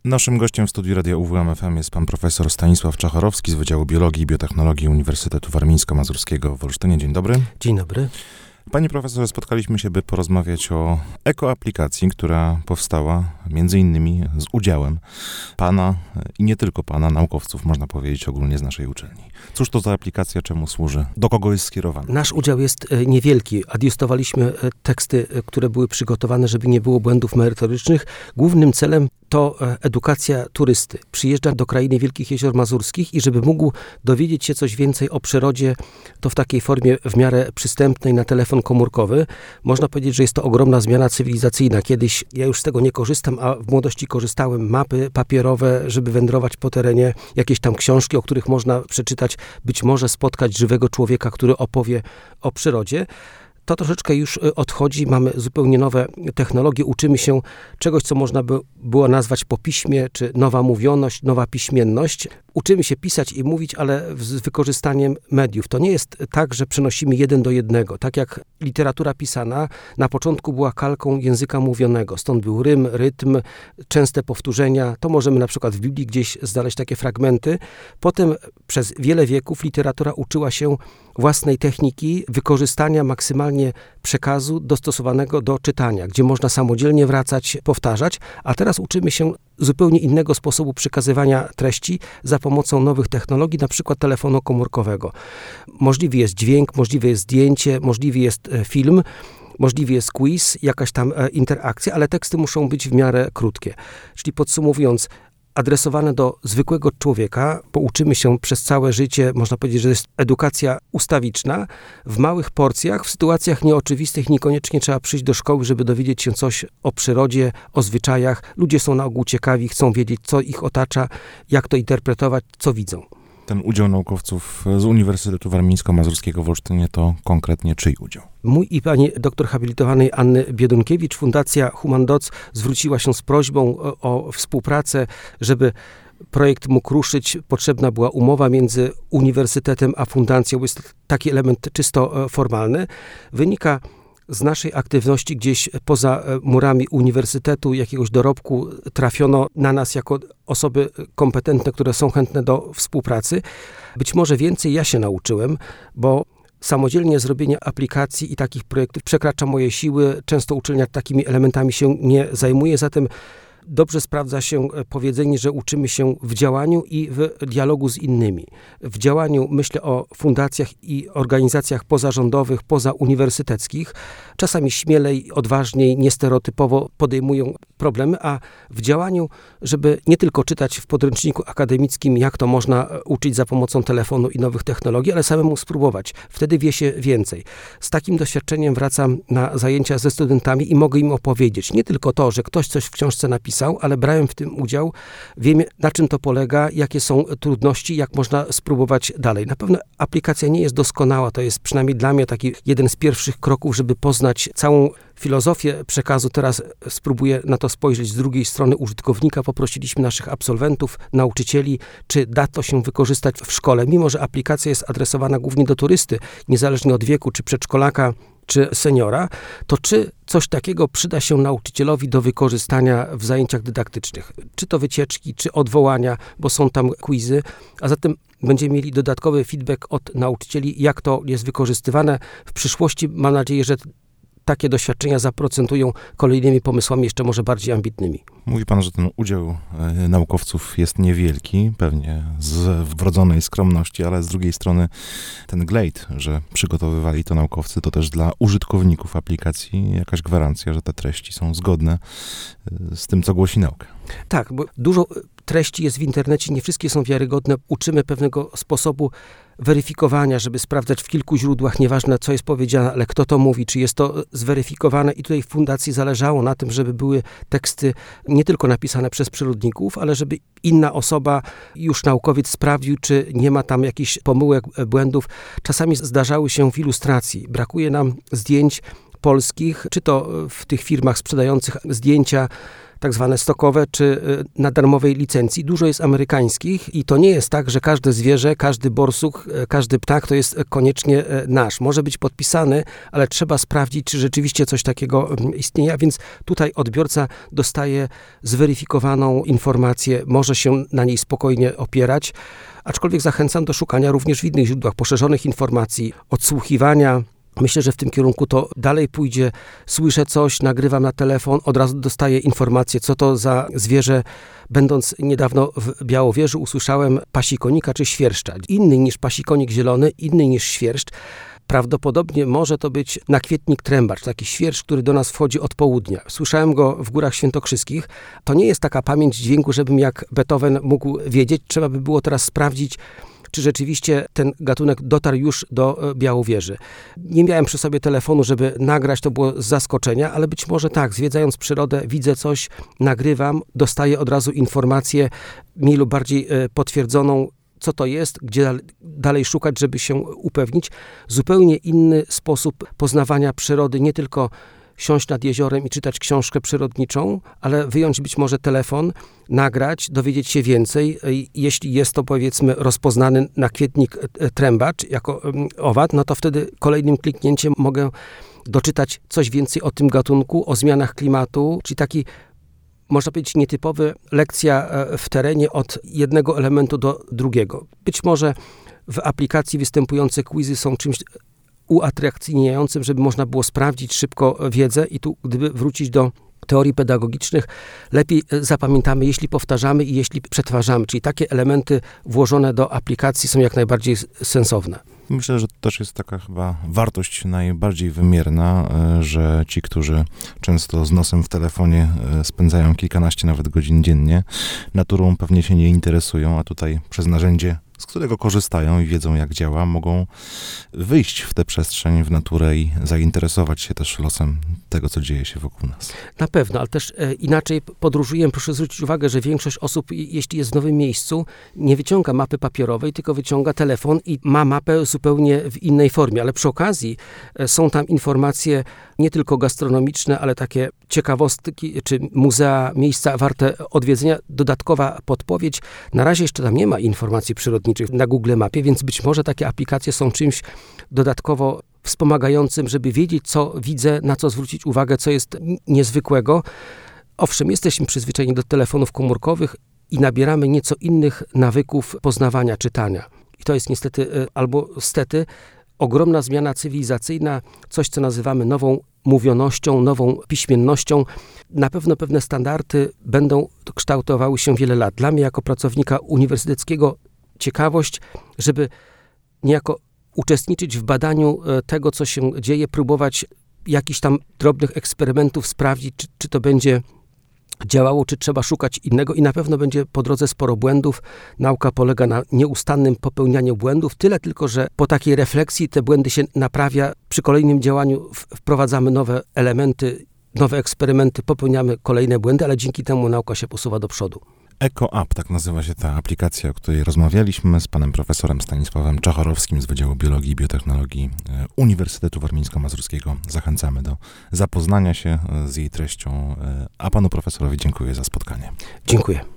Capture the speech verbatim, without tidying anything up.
Naszym gościem w studiu Radia U W M F M jest pan profesor Stanisław Czachorowski z Wydziału Biologii i Biotechnologii Uniwersytetu Warmińsko-Mazurskiego w Olsztynie. Dzień dobry. Dzień dobry. Panie profesorze, spotkaliśmy się, by porozmawiać o ekoaplikacji, która powstała między innymi z udziałem pana i nie tylko pana, naukowców, można powiedzieć ogólnie z naszej uczelni. Cóż to za aplikacja, czemu służy, do kogo jest skierowana? Nasz udział jest niewielki. Adiustowaliśmy teksty, które były przygotowane, żeby nie było błędów merytorycznych. Głównym celem to edukacja turysty. Przyjeżdża do krainy Wielkich Jezior Mazurskich i żeby mógł dowiedzieć się coś więcej o przyrodzie, to w takiej formie w miarę przystępnej na telefon komórkowy. Można powiedzieć, że jest to ogromna zmiana cywilizacyjna. Kiedyś ja już z tego nie korzystam, a w młodości korzystałem. Mapy papierowe, żeby wędrować po terenie, jakieś tam książki, o których można przeczytać, być może spotkać żywego człowieka, który opowie o przyrodzie. To troszeczkę już odchodzi, mamy zupełnie nowe technologie, uczymy się czegoś, co można by było nazwać po piśmie, czy nowa mówioność, nowa piśmienność. Uczymy się pisać i mówić, ale z wykorzystaniem mediów. To nie jest tak, że przenosimy jeden do jednego. Tak jak literatura pisana na początku była kalką języka mówionego. Stąd był rym, rytm, częste powtórzenia. To możemy na przykład w Biblii gdzieś znaleźć takie fragmenty. Potem przez wiele wieków literatura uczyła się własnej techniki wykorzystania maksymalnie przekazu dostosowanego do czytania, gdzie można samodzielnie wracać, powtarzać, a teraz uczymy się zupełnie innego sposobu przekazywania treści za pomocą nowych technologii, na przykład telefonu komórkowego. Możliwy jest dźwięk, możliwe jest zdjęcie, możliwy jest film, możliwy jest quiz, jakaś tam interakcja, ale teksty muszą być w miarę krótkie. Czyli podsumowując, adresowane do zwykłego człowieka, bo uczymy się przez całe życie, można powiedzieć, że jest edukacja ustawiczna, w małych porcjach, w sytuacjach nieoczywistych, niekoniecznie trzeba przyjść do szkoły, żeby dowiedzieć się coś o przyrodzie, o zwyczajach. Ludzie są na ogół ciekawi, chcą wiedzieć, co ich otacza, jak to interpretować, co widzą. Ten udział naukowców z Uniwersytetu Warmińsko-Mazurskiego w Olsztynie to konkretnie czyj udział? Mój i pani doktor habilitowanej Anny Biedonkiewicz, Fundacja Human Dots zwróciła się z prośbą o, o współpracę, żeby projekt mógł ruszyć. Potrzebna była umowa między uniwersytetem a fundacją. Jest taki element czysto formalny. Wynika z naszej aktywności gdzieś poza murami uniwersytetu, jakiegoś dorobku trafiono na nas jako osoby kompetentne, które są chętne do współpracy. Być może więcej ja się nauczyłem, bo samodzielnie zrobienie aplikacji i takich projektów przekracza moje siły. Często uczelnia takimi elementami się nie zajmuje, zatem dobrze sprawdza się powiedzenie, że uczymy się w działaniu i w dialogu z innymi. W działaniu myślę o fundacjach i organizacjach pozarządowych, pozauniwersyteckich. Czasami śmielej, odważniej, niestereotypowo podejmują problemy, a w działaniu, żeby nie tylko czytać w podręczniku akademickim, jak to można uczyć za pomocą telefonu i nowych technologii, ale samemu spróbować. Wtedy wie się więcej. Z takim doświadczeniem wracam na zajęcia ze studentami i mogę im opowiedzieć. Nie tylko to, że ktoś coś w książce napisał, ale brałem w tym udział, wiem, na czym to polega, jakie są trudności, jak można spróbować dalej. Na pewno aplikacja nie jest doskonała, to jest przynajmniej dla mnie taki jeden z pierwszych kroków, żeby poznać całą filozofię przekazu. Teraz spróbuję na to spojrzeć z drugiej strony użytkownika. Poprosiliśmy naszych absolwentów, nauczycieli, czy da to się wykorzystać w szkole. Mimo że aplikacja jest adresowana głównie do turysty, niezależnie od wieku, czy przedszkolaka, czy seniora, to czy coś takiego przyda się nauczycielowi do wykorzystania w zajęciach dydaktycznych? Czy to wycieczki, czy odwołania, bo są tam quizy, a zatem będziemy mieli dodatkowy feedback od nauczycieli, jak to jest wykorzystywane. W przyszłości mam nadzieję, że takie doświadczenia zaprocentują kolejnymi pomysłami, jeszcze może bardziej ambitnymi. Mówi pan, że ten udział e, naukowców jest niewielki, pewnie z wrodzonej skromności, ale z drugiej strony ten glejt, że przygotowywali to naukowcy, to też dla użytkowników aplikacji jakaś gwarancja, że te treści są zgodne e, z tym, co głosi nauka. Tak, bo dużo treści jest w internecie, nie wszystkie są wiarygodne. Uczymy pewnego sposobu weryfikowania, żeby sprawdzać w kilku źródłach, nieważne co jest powiedziane, ale kto to mówi, czy jest to zweryfikowane. I tutaj w fundacji zależało na tym, żeby były teksty nie tylko napisane przez przyrodników, ale żeby inna osoba, już naukowiec sprawdził, czy nie ma tam jakichś pomyłek, błędów. Czasami zdarzały się w ilustracji. Brakuje nam zdjęć polskich, czy to w tych firmach sprzedających zdjęcia tak zwane stokowe, czy na darmowej licencji. Dużo jest amerykańskich i to nie jest tak, że każde zwierzę, każdy borsuk, każdy ptak to jest koniecznie nasz. Może być podpisany, ale trzeba sprawdzić, czy rzeczywiście coś takiego istnieje, a więc tutaj odbiorca dostaje zweryfikowaną informację, może się na niej spokojnie opierać, aczkolwiek zachęcam do szukania również w innych źródłach poszerzonych informacji, odsłuchiwania. Myślę, że w tym kierunku to dalej pójdzie. Słyszę coś, nagrywam na telefon, od razu dostaję informację, co to za zwierzę. Będąc niedawno w Białowieży, usłyszałem pasikonika czy świerszcza. Inny niż pasikonik zielony, inny niż świerszcz. Prawdopodobnie może to być nakwietnik trębacz, taki świerszcz, który do nas wchodzi od południa. Słyszałem go w Górach Świętokrzyskich. To nie jest taka pamięć dźwięku, żebym jak Beethoven mógł wiedzieć. Trzeba by było teraz sprawdzić, czy rzeczywiście ten gatunek dotarł już do Białowieży. Nie miałem przy sobie telefonu, żeby nagrać, to było z zaskoczenia, ale być może tak, zwiedzając przyrodę, widzę coś, nagrywam, dostaję od razu informację mniej lub bardziej potwierdzoną, co to jest, gdzie dalej szukać, żeby się upewnić. Zupełnie inny sposób poznawania przyrody, nie tylko siąść nad jeziorem i czytać książkę przyrodniczą, ale wyjąć być może telefon, nagrać, dowiedzieć się więcej. Jeśli jest to, powiedzmy, rozpoznany nakwietnik trębacz jako owad, no to wtedy kolejnym kliknięciem mogę doczytać coś więcej o tym gatunku, o zmianach klimatu, czyli taki, można powiedzieć, nietypowy lekcja w terenie od jednego elementu do drugiego. Być może w aplikacji występujące quizy są czymś uatrakcyjniającym, żeby można było sprawdzić szybko wiedzę i tu, gdyby wrócić do teorii pedagogicznych, lepiej zapamiętamy, jeśli powtarzamy i jeśli przetwarzamy, czyli takie elementy włożone do aplikacji są jak najbardziej sensowne. Myślę, że to też jest taka chyba wartość najbardziej wymierna, że ci, którzy często z nosem w telefonie spędzają kilkanaście nawet godzin dziennie, naturą pewnie się nie interesują, a tutaj przez narzędzie, z którego korzystają i wiedzą, jak działa, mogą wyjść w tę przestrzeń, w naturę i zainteresować się też losem tego, co dzieje się wokół nas. Na pewno, ale też e, inaczej podróżuję. Proszę zwrócić uwagę, że większość osób, jeśli jest w nowym miejscu, nie wyciąga mapy papierowej, tylko wyciąga telefon i ma mapę zupełnie w innej formie. Ale przy okazji e, są tam informacje nie tylko gastronomiczne, ale takie ciekawostki, czy muzea, miejsca warte odwiedzenia. Dodatkowa podpowiedź. Na razie jeszcze tam nie ma informacji przyrodniczych na Google Mapie, więc być może takie aplikacje są czymś dodatkowo wspomagającym, żeby wiedzieć, co widzę, na co zwrócić uwagę, co jest niezwykłego. Owszem, jesteśmy przyzwyczajeni do telefonów komórkowych i nabieramy nieco innych nawyków poznawania, czytania. I to jest niestety, albo stety, ogromna zmiana cywilizacyjna, coś, co nazywamy nową mówionością, nową piśmiennością. Na pewno pewne standardy będą kształtowały się wiele lat. Dla mnie, jako pracownika uniwersyteckiego, ciekawość, żeby niejako uczestniczyć w badaniu tego, co się dzieje, próbować jakichś tam drobnych eksperymentów, sprawdzić, czy, czy to będzie działało, czy trzeba szukać innego i na pewno będzie po drodze sporo błędów. Nauka polega na nieustannym popełnianiu błędów, tyle tylko, że po takiej refleksji te błędy się naprawia. Przy kolejnym działaniu wprowadzamy nowe elementy, nowe eksperymenty, popełniamy kolejne błędy, ale dzięki temu nauka się posuwa do przodu. EcoApp, tak nazywa się ta aplikacja, o której rozmawialiśmy z panem profesorem Stanisławem Czachorowskim z Wydziału Biologii i Biotechnologii Uniwersytetu Warmińsko-Mazurskiego. Zachęcamy do zapoznania się z jej treścią, a panu profesorowi dziękuję za spotkanie. Dziękuję.